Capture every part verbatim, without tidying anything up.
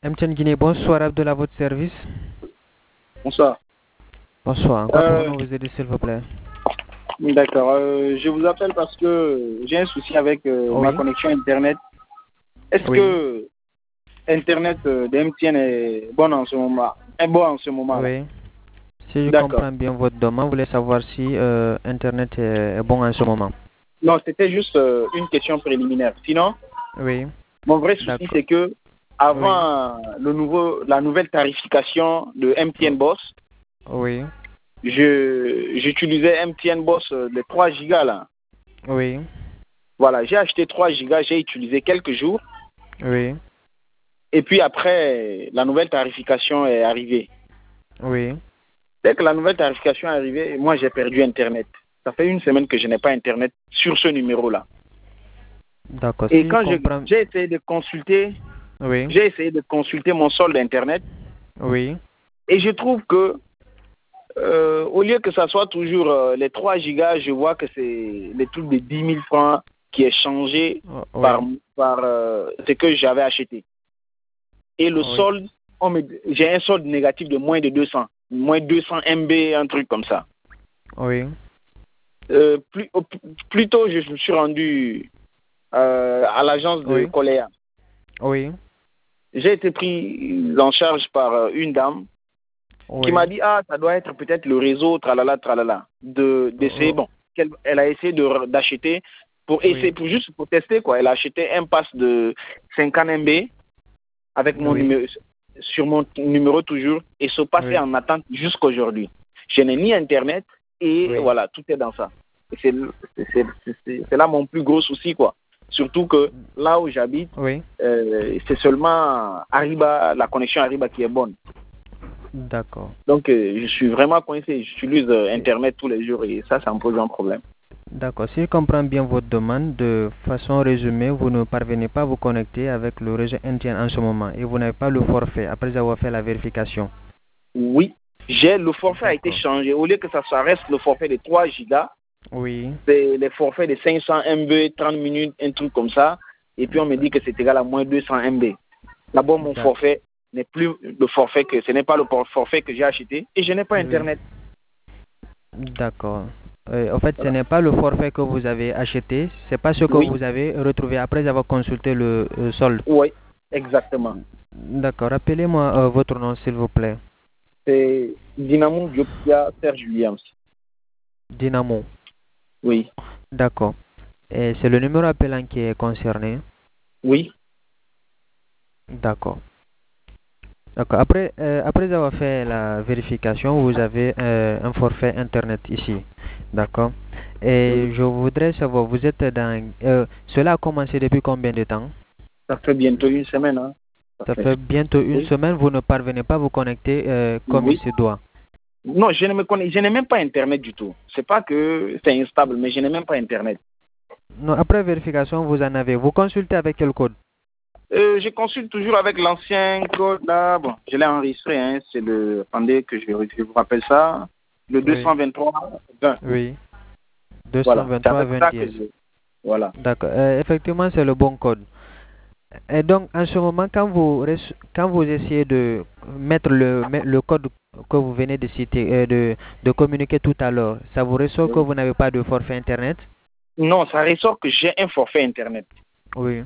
M T N Guinée, bonsoir Abdullah, à votre service. Bonsoir. Bonsoir, encore Euh, pouvons-nous vous aider s'il vous plaît? D'accord. Euh, je vous appelle parce que j'ai un souci avec euh, ma Oui, connexion Internet. Est-ce oui, que Internet euh, de M T N est bon en ce moment? Est bon en ce moment-là? oui. Si je D'accord. comprends bien votre demande, vous voulez savoir si euh, Internet est, est bon en ce moment. Non, c'était juste euh, une question préliminaire. Sinon, Oui, mon vrai souci, d'accord. c'est que Oui, avant le nouveau, la nouvelle tarification de M T N oh, Boss, oui, je j'utilisais M T N Boss euh, les trois gigas là. oui, Voilà, j'ai acheté trois gigas, j'ai utilisé quelques jours. oui, Et puis après, la nouvelle tarification est arrivée. oui. Dès que la nouvelle tarification est arrivée, moi j'ai perdu Internet. Ça fait une semaine que je n'ai pas Internet sur ce numéro-là. D'accord, Et si je quand je- comprends. j'ai essayé de consulter, Oui, j'ai essayé de consulter mon solde Internet oui, et je trouve que euh, au lieu que ça soit toujours euh, les trois gigas, je vois que c'est les trucs de dix mille francs qui est changé oh, par, oui, par euh, ce que j'avais acheté. Et le oui, solde, on me- j'ai un solde négatif de moins de deux cents, moins deux cents M B, un truc comme ça. oui, Euh, plus, au- plus tôt, je me suis rendu euh, à l'agence de oui, Coléa. oui, J'ai été pris en charge par euh, une dame qui oui, m'a dit, ah, ça doit être peut-être le réseau, tralala, tralala, de, oh, d'essayer. oh, Bon, qu'elle- elle a essayé de, d'acheter, pour essayer, oui, pour juste pour tester, quoi. Elle a acheté un pass de cinquante M B avec mon oui, numéro, sur mon numéro toujours, et se passer oui, en attente jusqu'à aujourd'hui. Je n'ai ni Internet, et oui. voilà, tout est dans ça. Et c'est, c'est, c'est, c'est- c'est là mon plus gros souci, quoi. Surtout que là où j'habite, Oui, euh, c'est seulement Ariba, la connexion Ariba qui est bonne. d'accord. Donc, euh, je suis vraiment coincé. J'utilise euh, Internet tous les jours et ça, ça me pose un problème. D'accord. Si je comprends bien votre demande, de façon résumée, vous ne parvenez pas à vous connecter avec le réseau N T N en ce moment et vous n'avez pas le forfait après avoir fait la vérification. Oui, j'ai le forfait a été D'accord. changé. Au lieu que ça, ça reste le forfait de trois gigas, Oui, c'est les forfaits de cinq cents M B, trente minutes, un truc comme ça. Et puis on me dit que c'est égal à moins deux cents M B. D'abord, mon d'ac- forfait n'est plus le forfait que ce n'est pas le forfait que j'ai acheté et je n'ai pas oui, Internet. d'accord. Euh, en fait, ce Voilà. n'est pas le forfait que vous avez acheté, c'est pas ce que Oui, vous avez retrouvé après avoir consulté le euh, solde. oui, exactement. D'accord. Rappelez-moi euh, votre nom, s'il vous plaît. C'est Dynamo Diopia Serge Williams. Dynamo. Oui, D'accord. Et c'est le numéro appelant qui est concerné. oui, D'accord. D'accord. Après, euh, après avoir fait la vérification, vous avez euh, un forfait Internet ici. D'accord. oui. Et je voudrais savoir, vous êtes dans... euh, cela a commencé depuis combien de temps? Ça fait bientôt une semaine. Hein. Ça Ça fait. fait bientôt une Oui, semaine, vous ne parvenez pas à vous connecter euh, comme il oui. se doit. Non, je ne me connais, je n'ai même pas Internet du tout. C'est pas que c'est instable, mais je n'ai même pas Internet. Non, après vérification, vous en avez. Vous consultez avec quel code? Euh, je consulte toujours avec l'ancien code là. Bon, je l'ai enregistré. Hein. C'est le. Attendez que je, je vous rappelle ça. Le Oui, deux cent vingt-trois vingt. oui. Voilà. C'est deux cent vingt-trois avec vingt ça que dièse. je. Voilà. D'accord. Euh, effectivement, c'est le bon code. Et donc, en ce moment, quand vous, res- quand vous essayez de mettre le, me- le code que vous venez de citer, euh, de, de communiquer tout à l'heure, ça vous ressort que Oui. vous n'avez pas de forfait Internet? Non, ça ressort que j'ai un forfait Internet. Oui.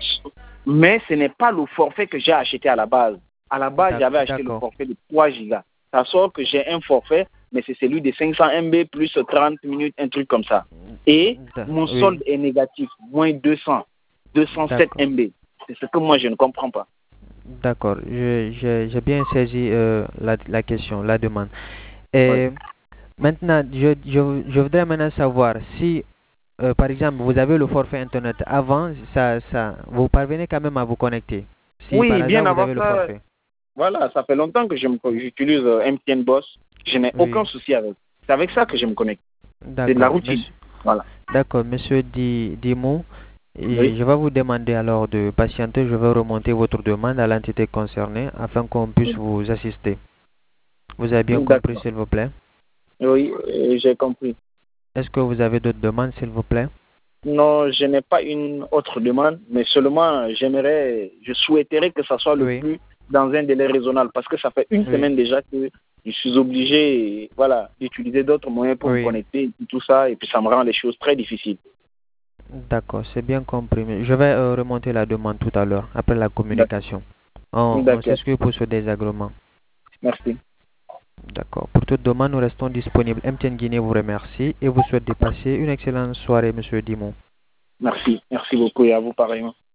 Mais ce n'est pas le forfait que j'ai acheté à la base. À la base, D'ac- j'avais acheté le D'accord. forfait de trois gigas. Ça sort que j'ai un forfait, mais c'est celui de cinq cents M B plus trente minutes, un truc comme ça. Et D'a- mon Oui. solde est négatif, moins deux cents, deux cent sept D'accord. M B. C'est ce que moi, je ne comprends pas. D'accord. Je- je- J'ai bien saisi euh, la, la question, la demande. Ouais. Et maintenant, je, je, je voudrais maintenant savoir si, euh, par exemple, vous avez le forfait Internet avant, ça, ça, vous parvenez quand même à vous connecter. Si par Oui, hasard bien vous avant avez le ça, forfait. voilà, ça fait longtemps que je me- j'utilise euh, M T N Boss. Je n'ai Oui. aucun souci avec. C'est avec ça que je me connecte. C'est de la D'accord, routine. monsieur. Voilà. D'accord, monsieur Di, Dimou, et Oui. je vais vous demander alors de patienter. Je vais remonter votre demande à l'entité concernée afin qu'on puisse vous assister. Vous avez bien compris, D'accord. s'il vous plaît? Oui, euh, j'ai compris. Est-ce que vous avez d'autres demandes, s'il vous plaît? Non, je n'ai pas une autre demande, mais seulement j'aimerais, je souhaiterais que ça soit le Oui, plus dans un délai raisonnable parce que ça fait une oui, semaine déjà que je suis obligé, voilà, d'utiliser d'autres moyens pour me oui. connecter et tout ça, et puis ça me rend les choses très difficiles. D'accord, c'est bien compris. Mais je vais euh, remonter la demande tout à l'heure, après la D'accord. communication. On, on D'accord. s'excuse pour ce désagrément. Merci. D'accord. Pour toute demande, nous restons disponibles. M T N Guinée vous remercie et vous souhaite de passer une excellente soirée, Monsieur Dimon. Merci. Merci beaucoup et à vous pareillement.